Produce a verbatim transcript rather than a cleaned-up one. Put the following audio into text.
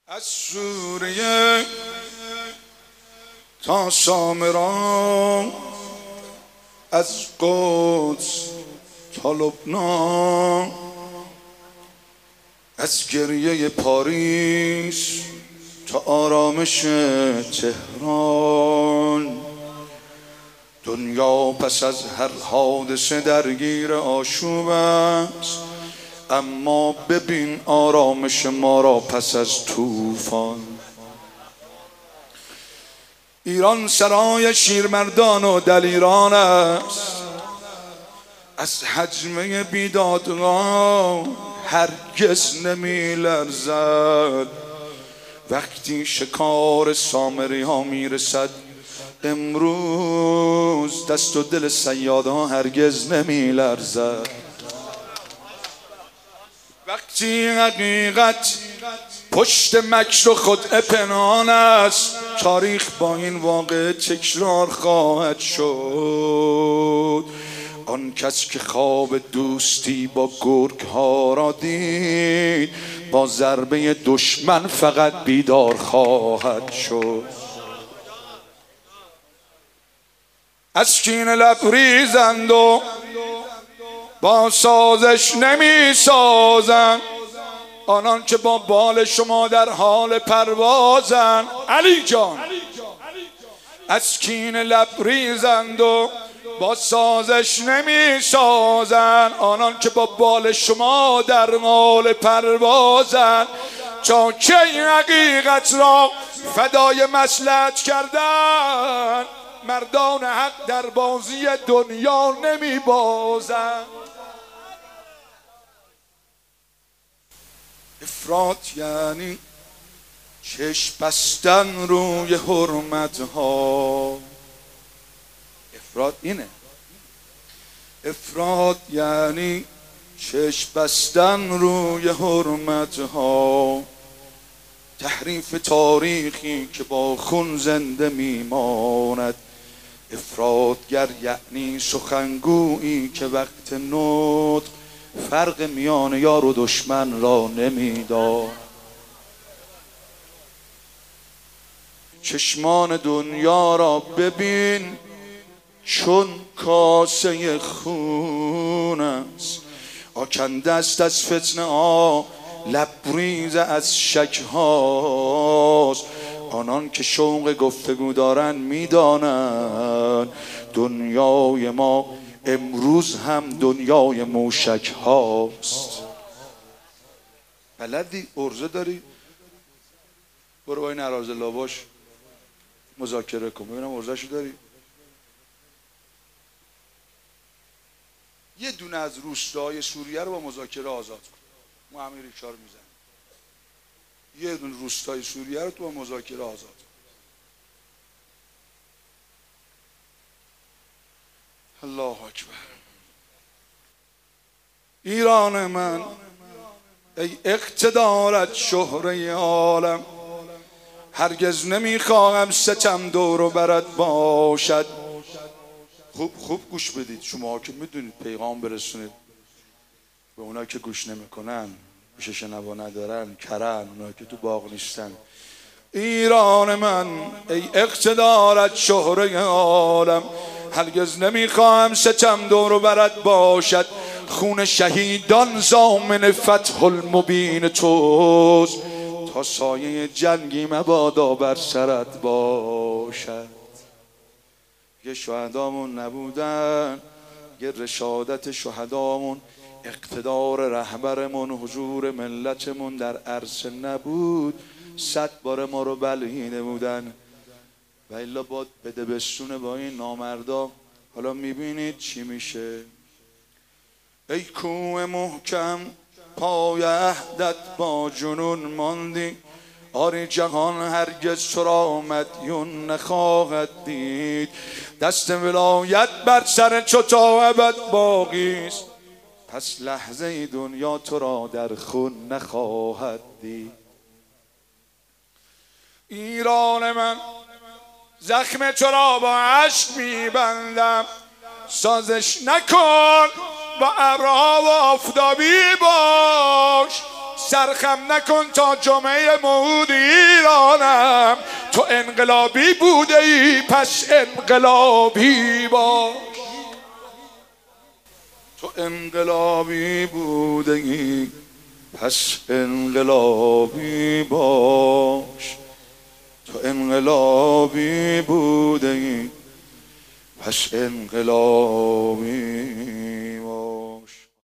از سوریه تا سامران، از قدس تا لبنان، از گریه پاریس تا آرامش تهران. دنیا پس از هر حادثه درگیر آشوب است، اما ببین آرامش ما را پس از طوفان. ایران سرای شیرمردان و دلیران است، از حجمه بیدادگاه هرگز نمی لرزد. وقتی شکار سامری ها می رسد، امروز دست و دل صیادها هرگز نمی لرزد. وقتی حقیقت پشت مکر و خدعه پنهان است، تاریخ با این واقعه تکرار خواهد شد. آن کس که خواب دوستی با گرگ ها را دید، با ضربه دشمن فقط بیدار خواهد شد. از کینه لبریزند و با سازش نمی سازند، آنان که با بال شما در حال پروازند. علی جان، از کینه لبریزند و با سازش نمی سازند، آنان که با بال شما در حال پروازند. تا کی حقیقت را فدای مصلحت کردن، مردان حق در بازی دنیا نمی بازند. افراط یعنی چشم بستن روی حرمت ها. افراط اینه. افراط یعنی چشم بستن روی حرمت ها. تحریف تاریخی که با خون زنده میماند. افراطگر یعنی سخنگویی که وقت نطق فرق میان یار و دشمن را نمیداند. چشمان دنیا را ببین چون کاسه خون است. آکنده است از فتنه ها، لبریز از شک هاست. آنان که شوق گفتگو دارن میدانند دنیای ما امروز هم دنیای موشک هاست. بلدی؟ ارزه داری؟ برو با این اراز لاباش مذاکره کن ببینم ارزه شو داری. یه دونه از روستاهای سوریه رو با مذاکره آزاد کن، ما همین ریکشا رو میزنیم. یه دونه روستای سوریه رو تو با مذاکره آزاد کن. الله اکبر. ایران من ای اقتدارت شهره عالم، هرگز نمیخواهم ستم دور و برت باشد. خوب خوب گوش بدید، شما که میدونید پیغام برسونید به اونا که گوش نمیکنن، گوش شنوا ندارن، کرن، اونا که تو باغ نیستن. ایران من ای اقتدارت شهره عالم، هرگز نمیخواهم ستم دور و برت باشد. خون شهیدان ضامن فتح المبین توست، تا سایه جنگی مبادا بر سرت باشد. یه شهدامون نبودن، یه رشادت شهدامون، اقتدار رهبرمون، حضور ملتمون در عرصه نبود، صد بار ما رو بلعیده بودن. و الا باد بده بستونه با این نامردا. حالا میبینید چی میشه. ای کوه محکم پای عهدت با جنون ماندی، آری جهان هرگز تو را مدیون نخواهد دید. دست ولایت بر سر چو تا ابد باقی است، پس لحظه دنیا تو را در خون نخواهد دید. ایران من زخم تو را با اشک میبندم، سازش نکن با ابرها و آفتابی باش. سرخم نکن تا جمعه مود ایرانم. تو انقلابی بوده ای پس انقلابی باش. تو انقلابی بوده ای پس انقلابی باش. تو انقلابی بوده ای پس انقلابی باش.